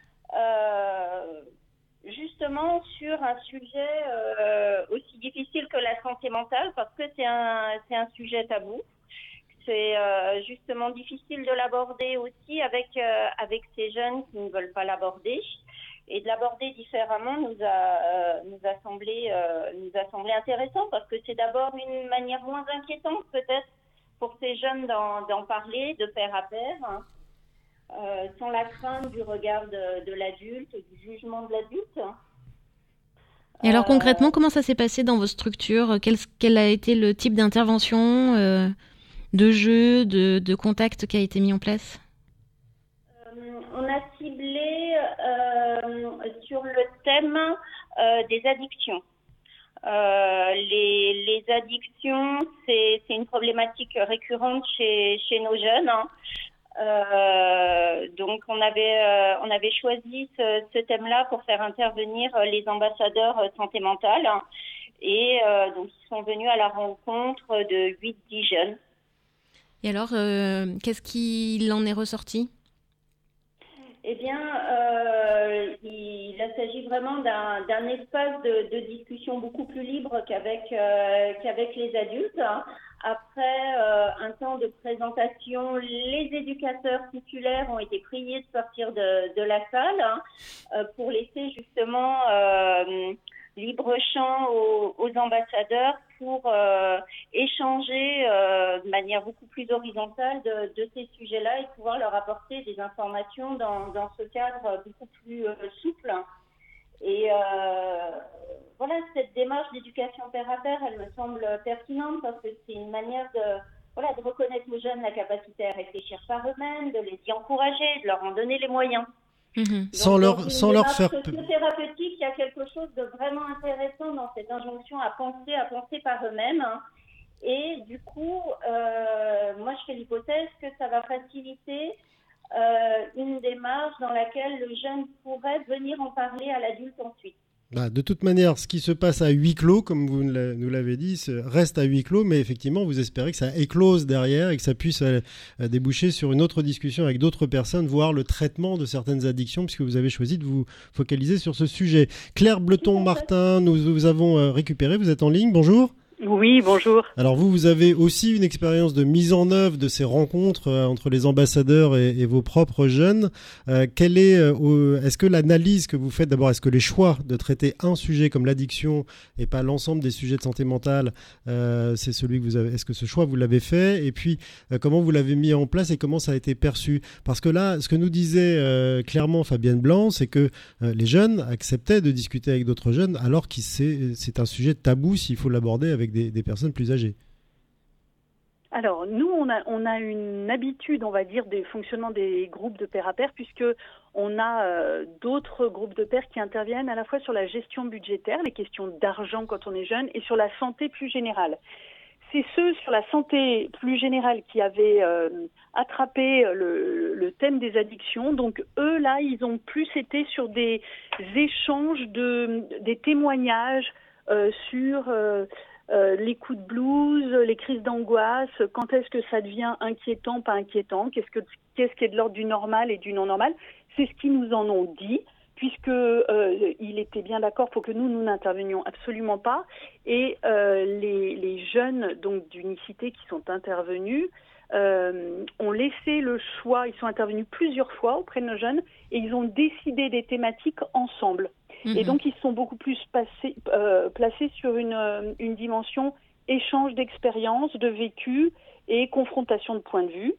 justement sur un sujet aussi difficile que la santé mentale, parce que c'est un sujet tabou. C'est justement difficile de l'aborder aussi avec ces jeunes qui ne veulent pas l'aborder. Et de l'aborder différemment nous a semblé intéressant, parce que c'est d'abord une manière moins inquiétante peut-être pour ces jeunes d'en parler, de pair à pair, sans la crainte du regard de l'adulte, du jugement de l'adulte. Et alors concrètement, comment ça s'est passé dans vos structures? Quel a été le type d'intervention, de jeu, de contact qui a été mis en place? On a ciblé sur le thème des addictions. Les addictions, c'est une problématique récurrente chez nos jeunes. Donc on avait choisi ce thème-là pour faire intervenir les ambassadeurs santé mentale et donc ils sont venus à la rencontre de 8-10 jeunes. Et alors, qu'est-ce qu'il en est ressorti? Eh bien, il s'agit vraiment d'un espace de discussion beaucoup plus libre qu'avec les adultes. Après un temps de présentation, les éducateurs titulaires ont été priés de sortir de la salle pour laisser justement libre champ aux ambassadeurs pour échanger de manière beaucoup plus horizontale de ces sujets-là et pouvoir leur apporter des informations dans ce cadre beaucoup plus souple. Et voilà, cette démarche d'éducation pair à pair, elle me semble pertinente parce que c'est une manière de reconnaître aux jeunes la capacité à réfléchir par eux-mêmes, de les y encourager, de leur en donner les moyens. Donc, sans leur faire thérapeutique, il y a quelque chose de vraiment intéressant dans cette injonction à penser par eux-mêmes. Et du coup, moi je fais l'hypothèse que ça va faciliter une démarche dans laquelle le jeune pourrait venir en parler à l'adulte ensuite. De toute manière, ce qui se passe à huis clos, comme vous nous l'avez dit, reste à huis clos, mais effectivement, vous espérez que ça éclose derrière et que ça puisse déboucher sur une autre discussion avec d'autres personnes, voire le traitement de certaines addictions, puisque vous avez choisi de vous focaliser sur ce sujet. Claire Bleton-Martin, nous vous avons récupéré, vous êtes en ligne, bonjour. Oui, bonjour. Alors vous avez aussi une expérience de mise en œuvre de ces rencontres entre les ambassadeurs et vos propres jeunes. Est-ce que l'analyse que vous faites, d'abord, est-ce que les choix de traiter un sujet comme l'addiction et pas l'ensemble des sujets de santé mentale, c'est celui que vous avez, est-ce que ce choix vous l'avez fait? Et puis comment vous l'avez mis en place et comment ça a été perçu? Parce que là, ce que nous disait clairement Fabienne Blanc, c'est que les jeunes acceptaient de discuter avec d'autres jeunes alors que c'est un sujet tabou s'il faut l'aborder avec des personnes plus âgées. Alors, nous, on a une habitude, on va dire, des fonctionnements des groupes de pair à pair, puisque on a d'autres groupes de pairs qui interviennent à la fois sur la gestion budgétaire, les questions d'argent quand on est jeune, et sur la santé plus générale. C'est ceux sur la santé plus générale qui avaient attrapé le thème des addictions. Donc, eux, là, ils ont plus été sur des échanges des témoignages sur les coups de blues, les crises d'angoisse, quand est-ce que ça devient inquiétant, pas inquiétant, qu'est-ce qui est de l'ordre du normal et du non normal. C'est ce qu'ils nous en ont dit, puisque il était bien d'accord pour que nous n'intervenions absolument pas. Et les jeunes donc d'unicité qui sont intervenus ont laissé le choix. Ils sont intervenus plusieurs fois auprès de nos jeunes et ils ont décidé des thématiques ensemble. Et donc, ils sont beaucoup plus placés sur une dimension échange d'expériences, de vécu et confrontation de points de vue,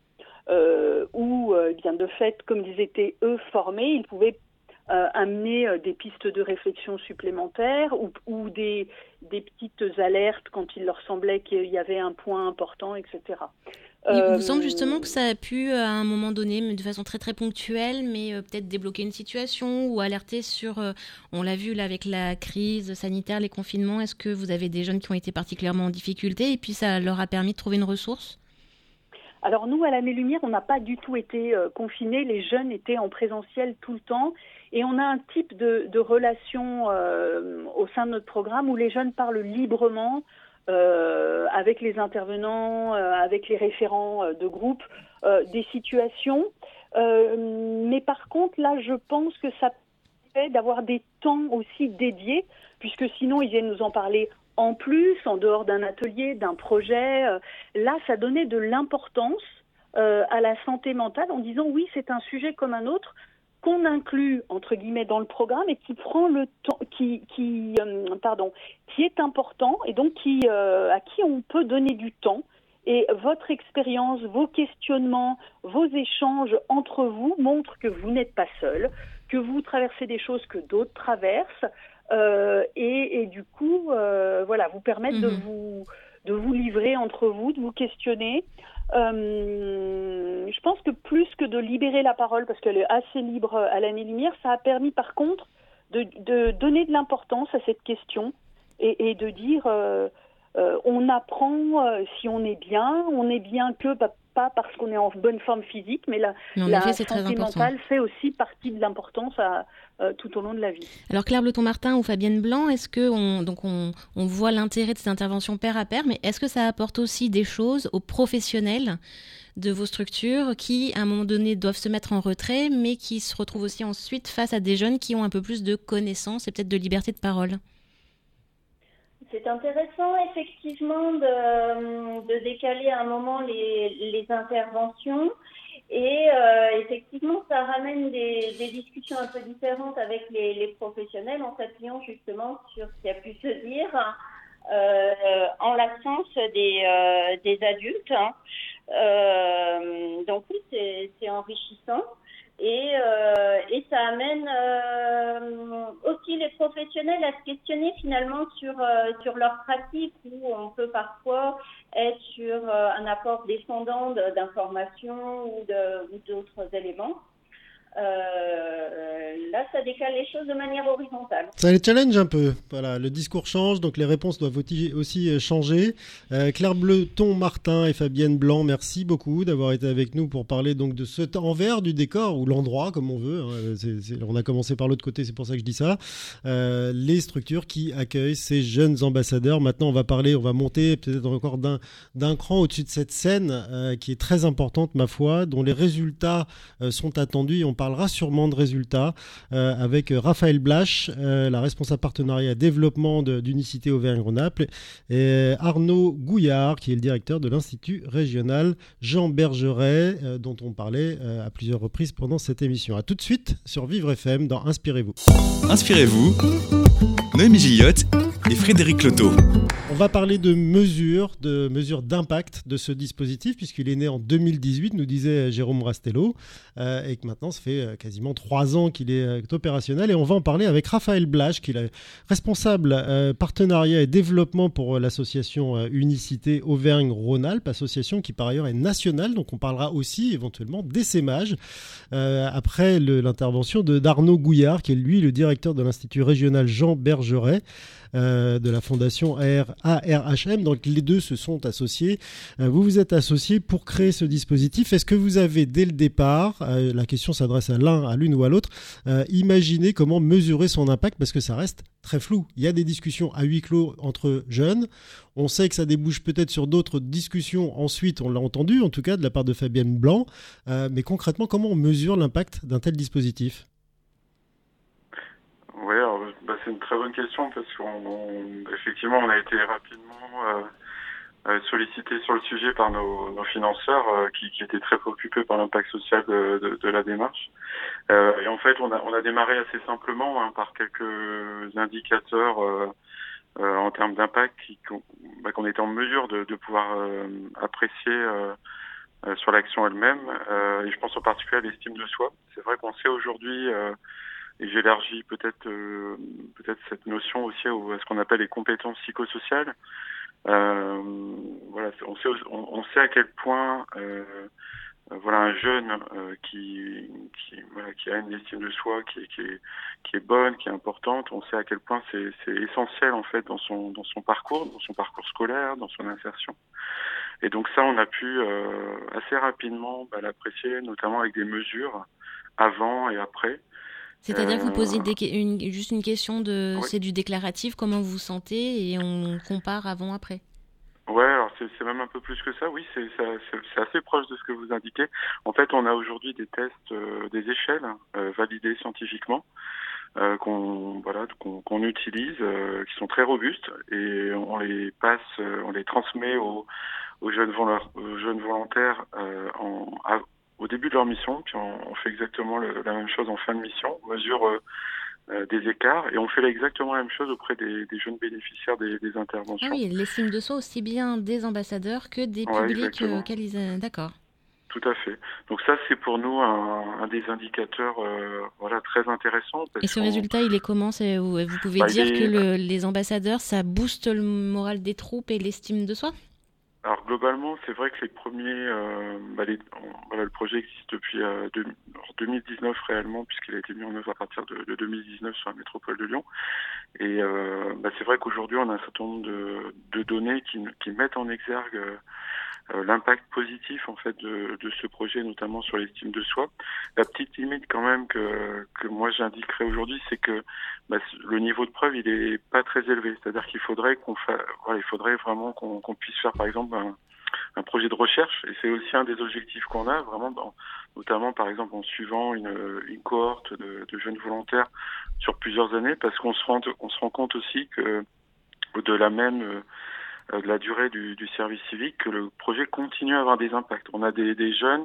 où, bien de fait, comme ils étaient, eux, formés, ils pouvaient amener des pistes de réflexion supplémentaires ou des petites alertes quand il leur semblait qu'il y avait un point important, etc. Il vous semble justement que ça a pu, à un moment donné, mais de façon très très ponctuelle, mais peut-être débloquer une situation ou alerter sur, on l'a vu là avec la crise sanitaire, les confinements, est-ce que vous avez des jeunes qui ont été particulièrement en difficulté et puis ça leur a permis de trouver une ressource ? Alors nous, à l'Année Lumière, on n'a pas du tout été confinés, les jeunes étaient en présentiel tout le temps et on a un type de relation au sein de notre programme où les jeunes parlent librement, avec les intervenants, avec les référents de groupe, des situations. Mais par contre, là, je pense que ça permet d'avoir des temps aussi dédiés, puisque sinon, ils viennent nous en parler en plus, en dehors d'un atelier, d'un projet. Là, ça donnait de l'importance à la santé mentale en disant oui, c'est un sujet comme un autre qu'on inclut entre guillemets dans le programme et qui prend le temps, qui est important et donc à qui on peut donner du temps. Et votre expérience, vos questionnements, vos échanges entre vous montrent que vous n'êtes pas seul, que vous traversez des choses que d'autres traversent et du coup, voilà, vous permettent de vous livrer entre vous, de vous questionner. Je pense que plus que de libérer la parole, parce qu'elle est assez libre à l'Année Lumière, ça a permis par contre de donner de l'importance à cette question et de dire on apprend si on est bien que pas parce qu'on est en bonne forme phisique, mais la santé mentale fait aussi partie de l'importance tout au long de la vie. Alors Claire Bleton-Martin ou Fabienne Blanc, est-ce que on voit l'intérêt de ces interventions pair à pair, mais est-ce que ça apporte aussi des choses aux professionnels de vos structures qui, à un moment donné, doivent se mettre en retrait, mais qui se retrouvent aussi ensuite face à des jeunes qui ont un peu plus de connaissances et peut-être de liberté de parole ? C'est intéressant, effectivement, de décaler à un moment les interventions. Et effectivement, ça ramène des discussions un peu différentes avec les professionnels en s'appuyant justement sur ce qui a pu se dire en l'absence des adultes. Donc oui, c'est enrichissant. Et ça amène aussi les professionnels à se questionner finalement sur leur pratique, où on peut parfois être sur un apport descendant d'informations ou d'autres éléments. Là, ça décale les choses de manière horizontale. Ça les challenge un peu. Voilà, le discours change, donc les réponses doivent aussi changer. Claire Bleton-Martin et Fabienne Blanc, merci beaucoup d'avoir été avec nous pour parler donc de cet envers du décor ou l'endroit comme on veut. On a commencé par l'autre côté, c'est pour ça que je dis ça. Les structures qui accueillent ces jeunes ambassadeurs. Maintenant, on va monter peut-être encore d'un cran au-dessus de cette scène qui est très importante, ma foi, dont les résultats sont attendus. On parlera sûrement de résultats avec Raphaël Blache, la responsable partenariat développement d'Unicité Auvergne-Rhône-Alpes, et Arnaud Gouillard, qui est le directeur de l'Institut régional Jean Bergeret, dont on parlait à plusieurs reprises pendant cette émission. A tout de suite sur Vivre FM dans Inspirez-vous. Inspirez-vous, Noémie Gillotte et Frédéric Loto. On va parler de mesures d'impact de ce dispositif, puisqu'il est né en 2018, nous disait Jérôme Rastello, et que maintenant, ça fait quasiment 3 ans qu'il est opérationnel. Et on va en parler avec Raphaël Blache, qui est le responsable partenariat et développement pour l'association Unicité Auvergne-Rhône-Alpes, association qui par ailleurs est nationale, donc on parlera aussi éventuellement d'essaimage, après l'intervention d'Arnaud Gouillard, qui est lui le directeur de l'Institut régional Jean Bergeret, de la fondation ARHM, donc les deux se sont associés. Vous vous êtes associés pour créer ce dispositif. Est-ce que vous avez, dès le départ, la question s'adresse à l'une ou à l'autre, imaginé comment mesurer son impact, parce que ça reste très flou. Il y a des discussions à huis clos entre jeunes. On sait que ça débouche peut-être sur d'autres discussions ensuite, on l'a entendu, en tout cas de la part de Fabienne Blanc. Mais concrètement, comment on mesure l'impact d'un tel dispositif ? Oui, c'est une très bonne question parce qu'effectivement, on a été rapidement sollicité sur le sujet par nos financeurs qui étaient très préoccupés par l'impact social de la démarche. Et en fait, on a démarré assez simplement par quelques indicateurs en termes d'impact qu'on était en mesure de pouvoir apprécier sur l'action elle-même. Et je pense en particulier à l'estime de soi. C'est vrai qu'on sait aujourd'hui, et j'élargis peut-être cette notion aussi à ce qu'on appelle les compétences psychosociales. Voilà, on sait à quel point un jeune qui a une estime de soi qui est bonne, qui est importante, on sait à quel point c'est essentiel en fait dans son parcours scolaire, dans son insertion. Et donc ça, on a pu assez rapidement l'apprécier, notamment avec des mesures avant et après. C'est-à-dire que vous posez juste une question oui. C'est du déclaratif, comment vous vous sentez, et on compare avant-après. Ouais, alors c'est même un peu plus que ça, oui, c'est assez proche de ce que vous indiquez. En fait, on a aujourd'hui des tests, des échelles validées scientifiquement, qu'on utilise, qui sont très robustes, et on les transmet aux jeunes volontaires au début de leur mission, puis on fait exactement la même chose en fin de mission, on mesure des écarts, et on fait exactement la même chose auprès des jeunes bénéficiaires des interventions. Ah oui, l'estime de soi aussi bien des ambassadeurs que des publics auxquels ils... D'accord. Tout à fait. Donc ça, c'est pour nous un des indicateurs très intéressants. Et ce résultat, il est comment ? Vous pouvez dire que les ambassadeurs, ça booste le moral des troupes et l'estime de soi ? Alors globalement, c'est vrai que les premiers, le projet existe depuis 2019 réellement, puisqu'il a été mis en œuvre à partir de 2019 sur la métropole de Lyon. Et c'est vrai qu'aujourd'hui, on a un certain nombre de données qui mettent en exergue l'impact positif en fait de ce projet, notamment sur l'estime de soi. La petite limite quand même que moi j'indiquerai aujourd'hui, c'est que le niveau de preuve il est pas très élevé. C'est-à-dire qu'il faudrait vraiment qu'on puisse faire par exemple un projet de recherche, et c'est aussi un des objectifs qu'on a vraiment notamment par exemple en suivant une cohorte de jeunes volontaires sur plusieurs années, parce qu'on se rend compte aussi que au-delà même de la durée du service civique, que le projet continue à avoir des impacts. On a des jeunes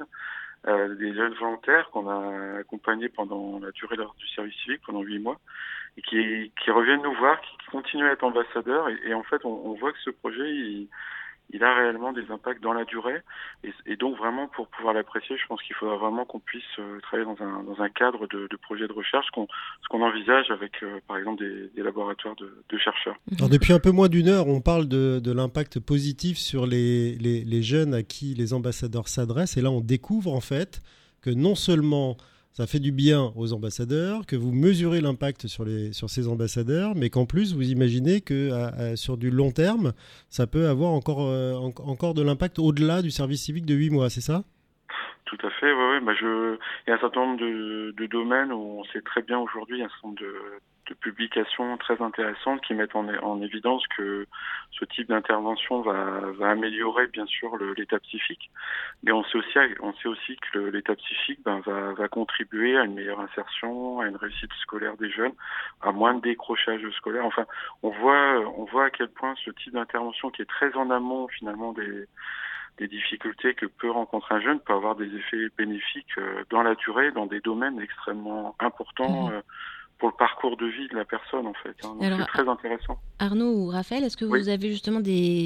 volontaires qu'on a accompagnés pendant la durée du service civique, pendant 8 mois, et qui reviennent nous voir, qui continuent à être ambassadeurs, et en fait on voit que ce projet il a réellement des impacts dans la durée, et donc vraiment pour pouvoir l'apprécier, je pense qu'il faudra vraiment qu'on puisse travailler dans un cadre de projet de recherche, ce qu'on envisage avec par exemple des laboratoires de chercheurs. Alors depuis un peu moins d'une heure, on parle de l'impact positif sur les jeunes à qui les ambassadeurs s'adressent, et là on découvre en fait que non seulement ça fait du bien aux ambassadeurs, que vous mesurez l'impact sur ces ambassadeurs, mais qu'en plus, vous imaginez que sur du long terme, ça peut avoir encore de l'impact au-delà du service civique de 8 mois, c'est ça ? Tout à fait, oui. Il y a un certain nombre de domaines où on sait très bien aujourd'hui, il y a un certain nombre de publications très intéressantes qui mettent en évidence que ce type d'intervention va améliorer bien sûr l'état psychique, mais on sait aussi que l'état psychique va contribuer à une meilleure insertion, à une réussite scolaire des jeunes, à moins de décrochage scolaire. Enfin, on voit à quel point ce type d'intervention qui est très en amont finalement des difficultés que peut rencontrer un jeune peut avoir des effets bénéfiques dans la durée, dans des domaines extrêmement importants pour le parcours de vie de la personne en fait. Donc alors, c'est très intéressant. Arnaud ou Raphaël, est-ce que vous avez justement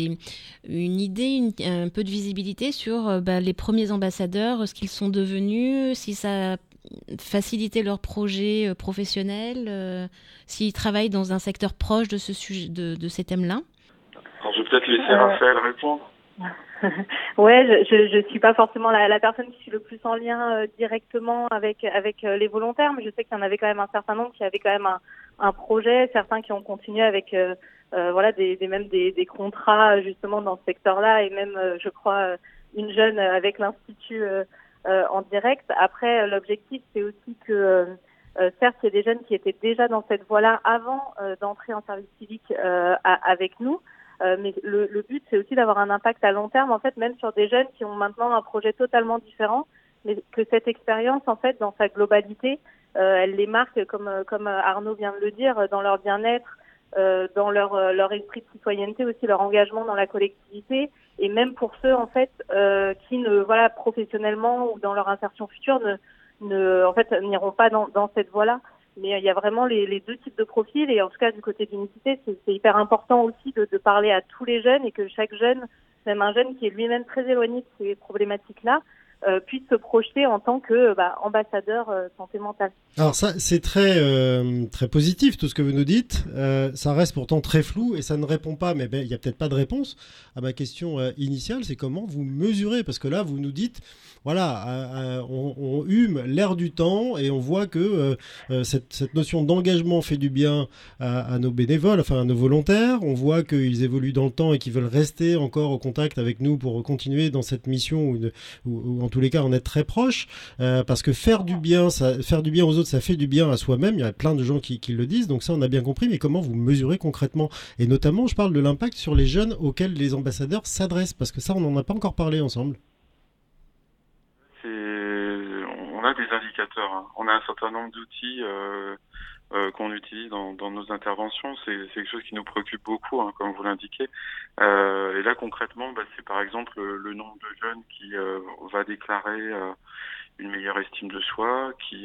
une idée, un peu de visibilité sur les premiers ambassadeurs, ce qu'ils sont devenus, si ça a facilité leur projet professionnel, s'ils travaillent dans un secteur proche de ce sujet, de ces thèmes-là ? Alors je vais peut-être laisser Raphaël répondre. Ouais, je suis pas forcément la personne qui suis le plus en lien directement avec les volontaires, mais je sais qu'il y en avait quand même un certain nombre qui avaient quand même un projet, certains qui ont continué avec voilà, même des contrats justement dans ce secteur-là, et même, je crois, une jeune avec l'Institut en direct. Après, l'objectif, c'est aussi que, certes, il y a des jeunes qui étaient déjà dans cette voie-là avant d'entrer en service civique avec nous. Mais le but, c'est aussi d'avoir un impact à long terme, en fait, même sur des jeunes qui ont maintenant un projet totalement différent, mais que cette expérience, en fait, dans sa globalité, elle les marque, comme Arnaud vient de le dire, dans leur bien-être, dans leur esprit de citoyenneté aussi, leur engagement dans la collectivité, et même pour ceux, en fait, qui voilà, professionnellement ou dans leur insertion future, en fait, n'iront pas dans cette voie-là. Mais il y a vraiment les deux types de profils, et en tout cas du côté d'Unicité, c'est hyper important aussi de parler à tous les jeunes, et que chaque jeune, même un jeune qui est lui-même très éloigné de ces problématiques-là, puisse se projeter en tant que ambassadeur santé mentale. Alors ça, c'est très positif tout ce que vous nous dites. Ça reste pourtant très flou et ça ne répond pas, mais il y a peut-être pas de réponse à ma question initiale, c'est comment vous mesurez, parce que là vous nous dites, voilà, on hume l'air du temps et on voit que cette notion d'engagement fait du bien à nos bénévoles, enfin à nos volontaires. On voit qu'ils évoluent dans le temps et qu'ils veulent rester encore au contact avec nous pour continuer dans cette mission ou en tous les cas en être très proche, parce que faire du bien aux autres, ça fait du bien à soi-même. Il y a plein de gens qui le disent, donc ça on a bien compris. Mais comment vous mesurez concrètement? Et notamment, je parle de l'impact sur les jeunes auxquels les ambassadeurs s'adressent, parce que ça on n'en a pas encore parlé ensemble. On a des indicateurs, hein. On a un certain nombre d'outils qu'on utilise dans nos interventions. C'est quelque chose qui nous préoccupe beaucoup, hein, comme vous l'indiquez. Et là concrètement, c'est par exemple le nombre de jeunes qui va déclarer une meilleure estime de soi, qui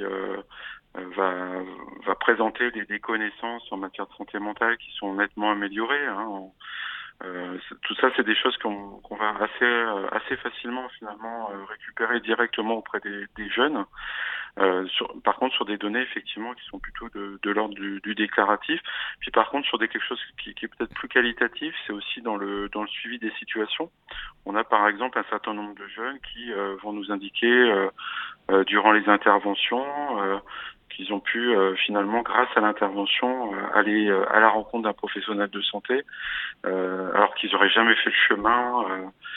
va présenter des connaissances en matière de santé mentale qui sont nettement améliorées, hein. Tout ça, c'est des choses qu'on va assez facilement finalement récupérer directement auprès des jeunes. Par contre, sur des données effectivement qui sont plutôt de l'ordre du déclaratif. Puis par contre, sur quelque chose qui est peut-être plus qualitatif, c'est aussi dans le suivi des situations. On a par exemple un certain nombre de jeunes qui vont nous indiquer durant les interventions qu'ils ont pu finalement, grâce à l'intervention, aller à la rencontre d'un professionnel de santé, alors qu'ils n'auraient jamais fait le chemin.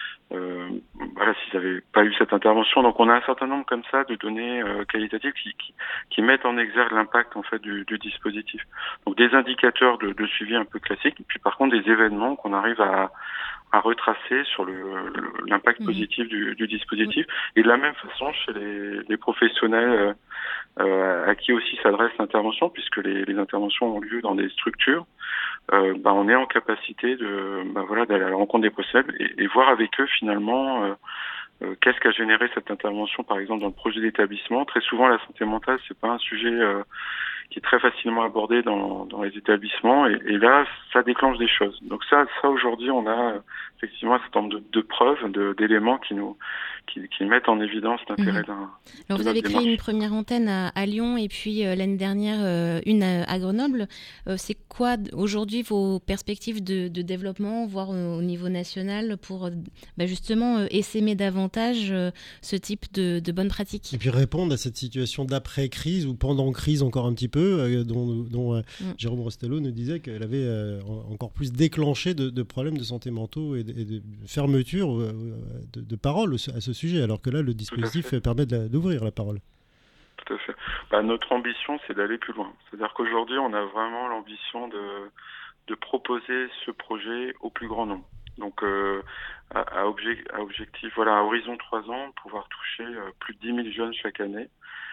Voilà, s'ils n'avaient pas eu cette intervention. Donc on a un certain nombre comme ça de données qualitatives qui mettent en exergue l'impact en fait du dispositif. Donc des indicateurs de suivi un peu classiques, et puis par contre des événements qu'on arrive à retracer sur l'impact positif du dispositif. Et de la même façon chez les professionnels à qui aussi s'adresse l'intervention, puisque les interventions ont lieu dans des structures, on est en capacité d'aller à la rencontre des professionnels et voir avec eux finalement qu'est-ce qu'a généré cette intervention, par exemple dans le projet d'établissement. Très souvent, la santé mentale, c'est pas un sujet qui est très facilement abordé dans les établissements, et là, ça déclenche des choses. Donc ça aujourd'hui, on a effectivement un certain nombre de preuves, d'éléments qui mettent en évidence l'intérêt d'un. Alors vous avez créé une première antenne à Lyon et puis l'année dernière une à Grenoble. C'est quoi aujourd'hui vos perspectives de développement, voire au niveau national, pour justement essaimer davantage ce type de bonnes pratiques? Et puis répondre à cette situation d'après-crise ou pendant crise encore un petit peu, dont Jérôme Rostello nous disait qu'elle avait encore plus déclenché de problèmes de santé mentaux et de fermeture de parole à ce sujet, alors que là, le dispositif permet d'ouvrir la parole. Tout à fait. Notre ambition, c'est d'aller plus loin. C'est-à-dire qu'aujourd'hui, on a vraiment l'ambition de proposer ce projet au plus grand nombre. Donc, à objectif, à horizon 3 ans, pouvoir toucher plus de 10 000 jeunes chaque année.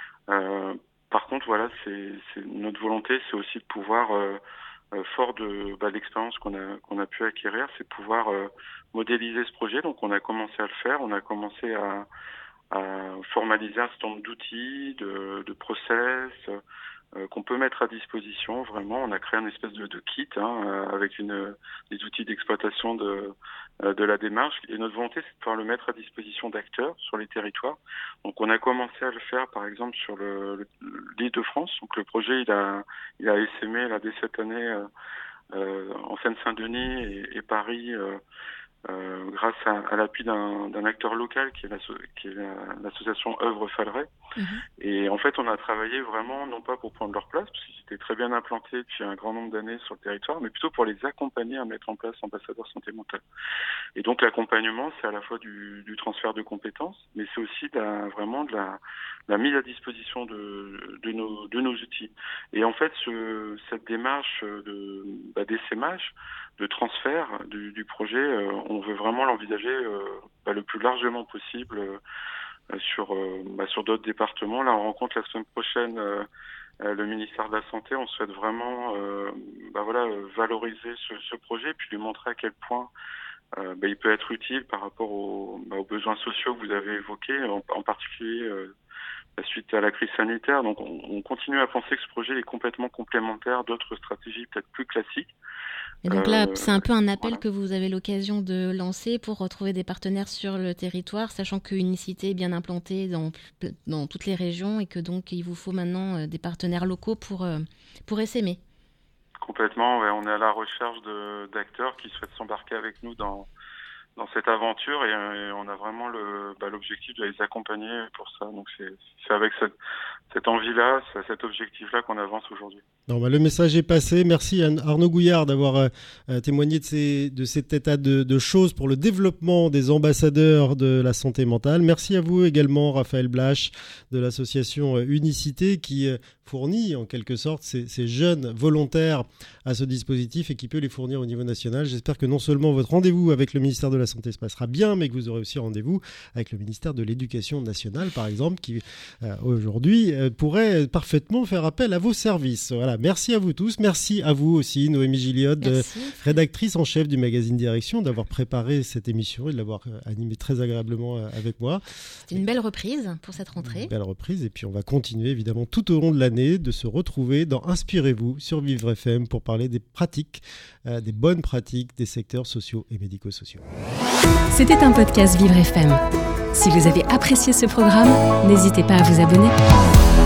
Par contre, c'est notre volonté, c'est aussi de pouvoir, fort de l'expérience qu'on a pu acquérir, c'est de pouvoir modéliser ce projet. Donc, on a commencé à le faire. On a commencé à formaliser un certain nombre d'outils, de process qu'on peut mettre à disposition. Vraiment, on a créé une espèce de kit avec des outils d'exploitation de la démarche. Et notre volonté, c'est de pouvoir le mettre à disposition d'acteurs sur les territoires. Donc, on a commencé à le faire, par exemple, sur l'Île-de-France. Donc, le projet, il a essaimé là dès cette année en Seine-Saint-Denis et Paris. grâce à l'appui d'un acteur local qui est l'association Œuvre Falleret. Et en fait, on a travaillé vraiment, non pas pour prendre leur place, parce qu'ils étaient très bien implantés depuis un grand nombre d'années sur le territoire, mais plutôt pour les accompagner à mettre en place ambassadeurs santé mentale. Et donc l'accompagnement, c'est à la fois du transfert de compétences, mais c'est aussi vraiment de la mise à disposition de nos outils. Et en fait, cette démarche d'essaimage, de transfert du projet, on veut vraiment l'envisager le plus largement possible sur d'autres départements. Là, on rencontre la semaine prochaine le ministère de la Santé. On souhaite vraiment valoriser ce projet et puis lui montrer à quel point il peut être utile par rapport aux besoins sociaux que vous avez évoqués, en particulier suite à la crise sanitaire. Donc on continue à penser que ce projet est complètement complémentaire d'autres stratégies peut-être plus classiques. Et donc là, c'est un peu un appel que vous avez l'occasion de lancer pour retrouver des partenaires sur le territoire, sachant qu'Unicité est bien implantée dans toutes les régions et que donc il vous faut maintenant des partenaires locaux pour essaimer. Complètement, ouais, on est à la recherche d'acteurs qui souhaitent s'embarquer avec nous dans cette aventure et on a vraiment l'objectif de les accompagner pour ça. Donc c'est avec cette envie-là, cet objectif-là qu'on avance aujourd'hui. Le message est passé. Merci à Arnaud Gouillard d'avoir témoigné de cet état de choses pour le développement des ambassadeurs de la santé mentale. Merci à vous également, Raphaël Blache, de l'association Unicité, qui fournit en quelque sorte ces jeunes volontaires à ce dispositif et qui peut les fournir au niveau national. J'espère que non seulement votre rendez-vous avec le ministère de la Santé se passera bien, mais que vous aurez aussi rendez-vous avec le ministère de l'Éducation nationale, par exemple, qui aujourd'hui pourrait parfaitement faire appel à vos services. Voilà, merci à vous tous. Merci à vous aussi, Noémie Gilliot, rédactrice en chef du magazine Direction, d'avoir préparé cette émission et de l'avoir animée très agréablement avec moi. C'est une belle reprise pour cette rentrée. Une belle reprise, et puis on va continuer évidemment tout au long de l'année de se retrouver dans Inspirez-vous sur Vivre FM pour parler des pratiques, des bonnes pratiques des secteurs sociaux et médico-sociaux. C'était un podcast Vivre FM. Si vous avez apprécié ce programme, n'hésitez pas à vous abonner.